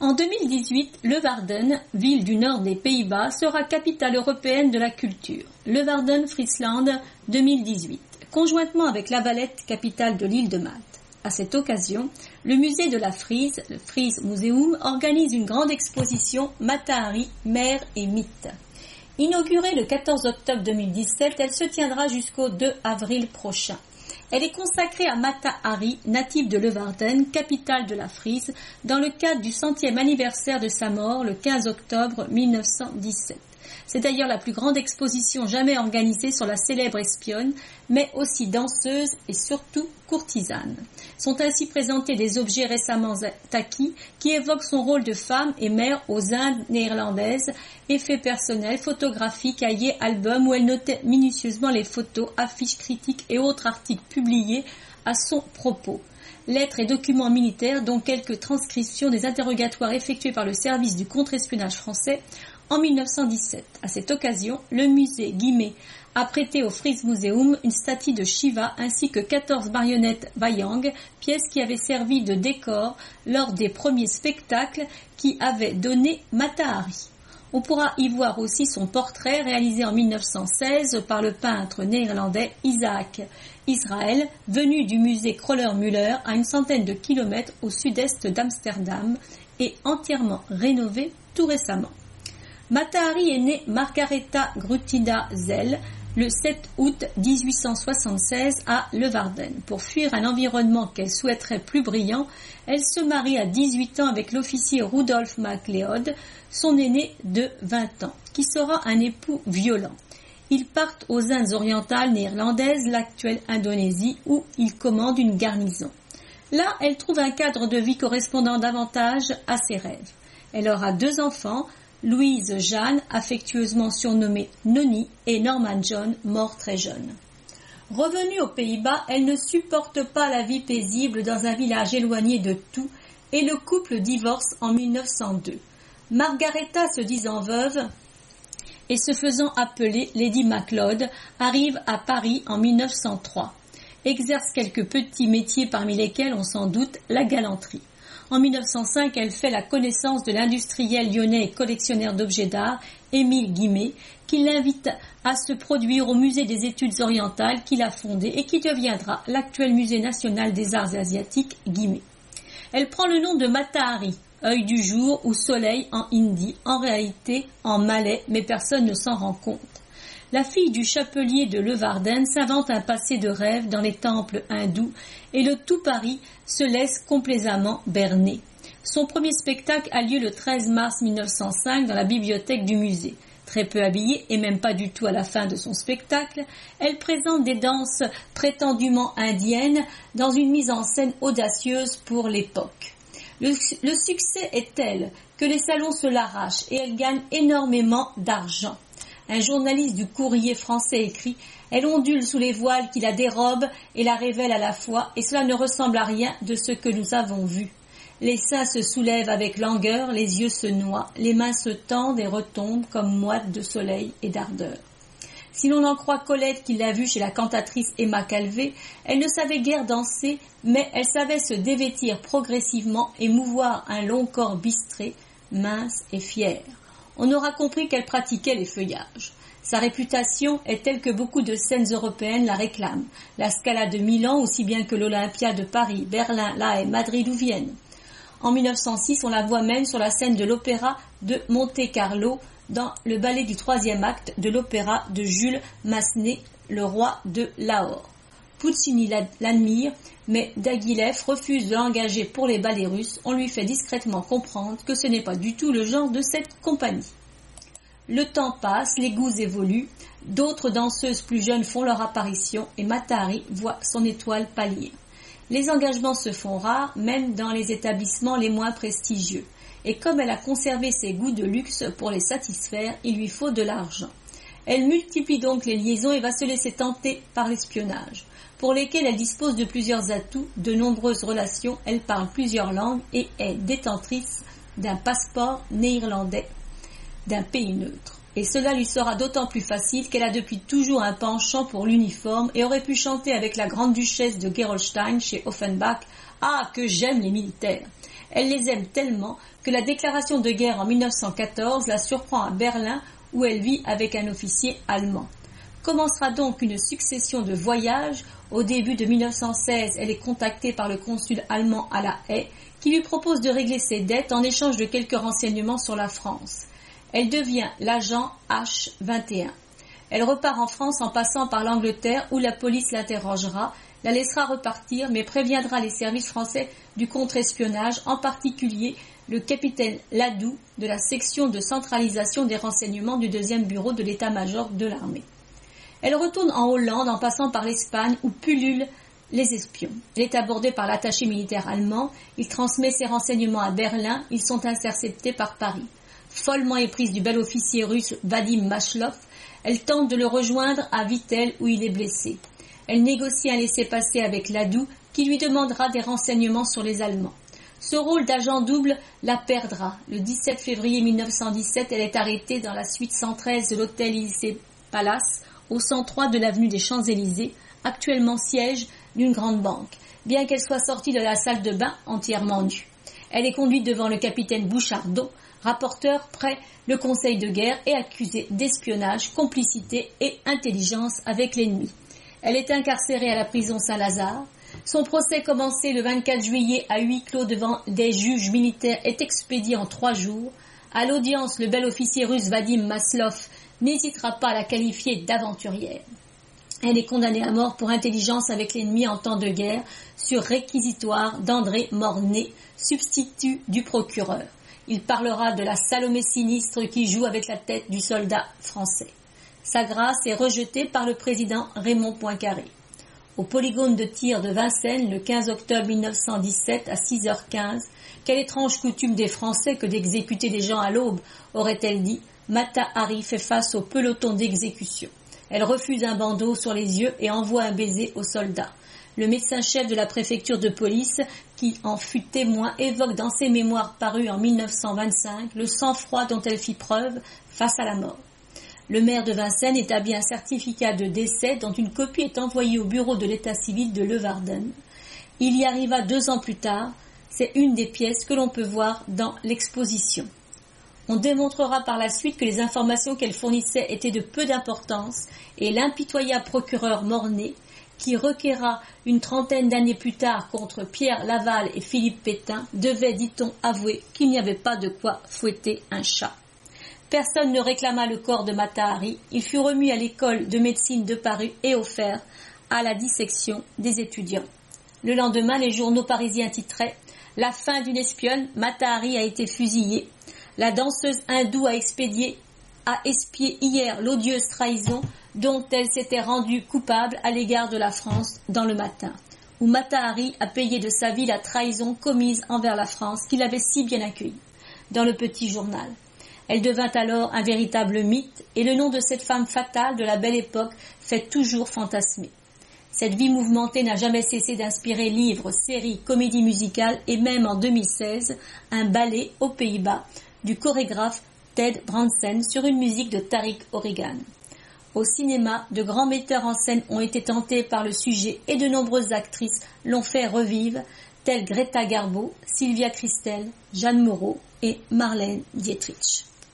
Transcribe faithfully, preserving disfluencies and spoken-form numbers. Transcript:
En deux mille dix-huit, Leeuwarden, ville du nord des Pays-Bas, sera capitale européenne de la culture. Leeuwarden-Friesland deux mille dix-huit, conjointement avec La Valette, capitale de l'île de Malte. À cette occasion, le musée de la Frise, le Fries Museum, organise une grande exposition Mata-Hari, mer et mythes. Inaugurée le quatorze octobre deux mille dix-sept, elle se tiendra jusqu'au deux avril prochain. Elle est consacrée à Mata-Hari, natif de Leeuwarden, capitale de la Frise, dans le cadre du centième anniversaire de sa mort le quinze octobre mille neuf cent dix-sept. C'est d'ailleurs la plus grande exposition jamais organisée sur la célèbre espionne, mais aussi danseuse et surtout courtisane. Sont ainsi présentés des objets récemment acquis qui évoquent son rôle de femme et mère aux Indes néerlandaises, effets personnels, photographies, cahiers, albums où elle notait minutieusement les photos, affiches, critiques et autres articles publiés à son propos. Lettres et documents militaires, dont quelques transcriptions des interrogatoires effectués par le service du contre-espionnage français en mille neuf cent dix-sept. À cette occasion, le musée Guimet a prêté au Fries Museum une statue de Shiva ainsi que quatorze marionnettes Wayang, pièces qui avaient servi de décor lors des premiers spectacles qui avaient donné Mata-Hari. On pourra y voir aussi son portrait réalisé en mille neuf cent seize par le peintre néerlandais Isaac Israël, venu du musée Kröller-Müller à une centaine de kilomètres au sud-est d'Amsterdam et entièrement rénové tout récemment. Mata-Hari est née Margaretha Grutida Zell le sept août dix-huit cent soixante-seize à Leeuwarden. Pour fuir un environnement qu'elle souhaiterait plus brillant, elle se marie à dix-huit ans avec l'officier Rudolf MacLeod, son aîné de vingt ans, qui sera un époux violent. Ils partent aux Indes orientales néerlandaises, l'actuelle Indonésie, où ils commandent une garnison. Là, elle trouve un cadre de vie correspondant davantage à ses rêves. Elle aura deux enfants, Louise Jeanne, affectueusement surnommée Noni, et Norman John, mort très jeune. Revenue aux Pays-Bas, elle ne supporte pas la vie paisible dans un village éloigné de tout et le couple divorce en mille neuf cent deux. Margaretha, se disant veuve et se faisant appeler Lady MacLeod, arrive à Paris en mille neuf cent trois. Exerce quelques petits métiers parmi lesquels on sans doute la galanterie. En mille neuf cent cinq, elle fait la connaissance de l'industriel lyonnais et collectionneur d'objets d'art, Émile Guimet, qui l'invite à se produire au musée des études orientales qu'il a fondé et qui deviendra l'actuel musée national des arts asiatiques Guimet. Elle prend le nom de Mata-Hari, œil du jour ou soleil en hindi, en réalité en malais, mais personne ne s'en rend compte. La fille du chapelier de Leeuwarden s'invente un passé de rêve dans les temples hindous et le tout Paris se laisse complaisamment berner. Son premier spectacle a lieu le treize mars mille neuf cent cinq dans la bibliothèque du musée. Très peu habillée et même pas du tout à la fin de son spectacle, elle présente des danses prétendument indiennes dans une mise en scène audacieuse pour l'époque. Le, le succès est tel que les salons se l'arrachent et elle gagne énormément d'argent. Un journaliste du Courrier français écrit « Elle ondule sous les voiles qui la dérobent et la révèlent à la fois, et cela ne ressemble à rien de ce que nous avons vu. Les seins se soulèvent avec langueur, les yeux se noient, les mains se tendent et retombent comme moites de soleil et d'ardeur. » Si l'on en croit Colette qui l'a vue chez la cantatrice Emma Calvé, elle ne savait guère danser, mais elle savait se dévêtir progressivement et mouvoir un long corps bistré, mince et fier. On aura compris qu'elle pratiquait les feuillages. Sa réputation est telle que beaucoup de scènes européennes la réclament. La Scala de Milan, aussi bien que l'Olympia de Paris, Berlin, La Haye, Madrid ou Vienne. En mille neuf cent six, on la voit même sur la scène de l'opéra de Monte-Carlo, dans le ballet du troisième acte de l'opéra de Jules Massenet, le roi de Lahore. Puccini l'admire, mais Diaghilev refuse de l'engager pour les ballets russes. On lui fait discrètement comprendre que ce n'est pas du tout le genre de cette compagnie. Le temps passe, les goûts évoluent, d'autres danseuses plus jeunes font leur apparition et Mata-Hari voit son étoile pâlir. Les engagements se font rares, même dans les établissements les moins prestigieux. Et comme elle a conservé ses goûts de luxe pour les satisfaire, il lui faut de l'argent. Elle multiplie donc les liaisons et va se laisser tenter par l'espionnage, pour lesquels elle dispose de plusieurs atouts, de nombreuses relations, elle parle plusieurs langues et est détentrice d'un passeport néerlandais d'un pays neutre. Et cela lui sera d'autant plus facile qu'elle a depuis toujours un penchant pour l'uniforme et aurait pu chanter avec la grande duchesse de Gerolstein chez Offenbach « Ah, que j'aime les militaires !» Elle les aime tellement que la déclaration de guerre en mille neuf cent quatorze la surprend à Berlin où elle vit avec un officier allemand. Commencera donc une succession de voyages. Au début de mille neuf cent seize, elle est contactée par le consul allemand à La Haye qui lui propose de régler ses dettes en échange de quelques renseignements sur la France. Elle devient l'agent H vingt et un. Elle repart en France en passant par l'Angleterre où la police l'interrogera, la laissera repartir mais préviendra les services français du contre-espionnage, en particulier le capitaine Ladoux de la section de centralisation des renseignements du deuxième bureau de l'état-major de l'armée. Elle retourne en Hollande en passant par l'Espagne où pullulent les espions. Elle est abordée par l'attaché militaire allemand, il transmet ses renseignements à Berlin, ils sont interceptés par Paris. Follement éprise du bel officier russe Vadim Mashlov, elle tente de le rejoindre à Vittel où il est blessé. Elle négocie un laissez-passer avec Ladoux qui lui demandera des renseignements sur les Allemands. Ce rôle d'agent double la perdra. Le dix-sept février mille neuf cent dix-sept, elle est arrêtée dans la suite cent treize de l'hôtel Élysée Palace au cent trois de l'avenue des Champs-Élysées, actuellement siège d'une grande banque, bien qu'elle soit sortie de la salle de bain entièrement nue. Elle est conduite devant le capitaine Bouchardon, rapporteur près le conseil de guerre et accusée d'espionnage, complicité et intelligence avec l'ennemi. Elle est incarcérée à la prison Saint-Lazare. Son procès commencé le vingt-quatre juillet à huis clos devant des juges militaires est expédié en trois jours. À l'audience, le bel officier russe Vadim Maslow n'hésitera pas à la qualifier d'aventurière. Elle est condamnée à mort pour intelligence avec l'ennemi en temps de guerre sur réquisitoire d'André Mornay, substitut du procureur. Il parlera de la Salomé sinistre qui joue avec la tête du soldat français. Sa grâce est rejetée par le président Raymond Poincaré. Au polygone de tir de Vincennes, le quinze octobre mille neuf cent dix-sept à six heures quinze, quelle étrange coutume des Français que d'exécuter des gens à l'aube, aurait-elle dit, Mata Hari fait face au peloton d'exécution. Elle refuse un bandeau sur les yeux et envoie un baiser au soldat. Le médecin-chef de la préfecture de police, qui en fut témoin, évoque dans ses mémoires parus en mille neuf cent vingt-cinq le sang-froid dont elle fit preuve face à la mort. Le maire de Vincennes établit un certificat de décès dont une copie est envoyée au bureau de l'état civil de Leeuwarden. Il y arriva deux ans plus tard. C'est une des pièces que l'on peut voir dans l'exposition. On démontrera par la suite que les informations qu'elle fournissait étaient de peu d'importance et l'impitoyable procureur Mornay, qui requérera une trentaine d'années plus tard contre Pierre Laval et Philippe Pétain, devait, dit-on, avouer qu'il n'y avait pas de quoi fouetter un chat. Personne ne réclama le corps de Mata Hari. Il fut remis à l'école de médecine de Paris et offert à la dissection des étudiants. Le lendemain, les journaux parisiens titraient « La fin d'une espionne, Mata Hari a été fusillée. La danseuse hindoue a expédié, a expié hier l'odieuse trahison dont elle s'était rendue coupable à l'égard de la France dans le Matin, où Mata Hari a payé de sa vie la trahison commise envers la France qu'il avait si bien accueillie. Dans le Petit Journal. Elle devint alors un véritable mythe et le nom de cette femme fatale de la belle époque fait toujours fantasmer. Cette vie mouvementée n'a jamais cessé d'inspirer livres, séries, comédies musicales et même en deux mille seize, un ballet aux Pays-Bas du chorégraphe Ted Bransen sur une musique de Tariq O'Regan. Au cinéma, de grands metteurs en scène ont été tentés par le sujet et de nombreuses actrices l'ont fait revivre, telles Greta Garbo, Sylvia Kristel, Jeanne Moreau et Marlène Dietrich.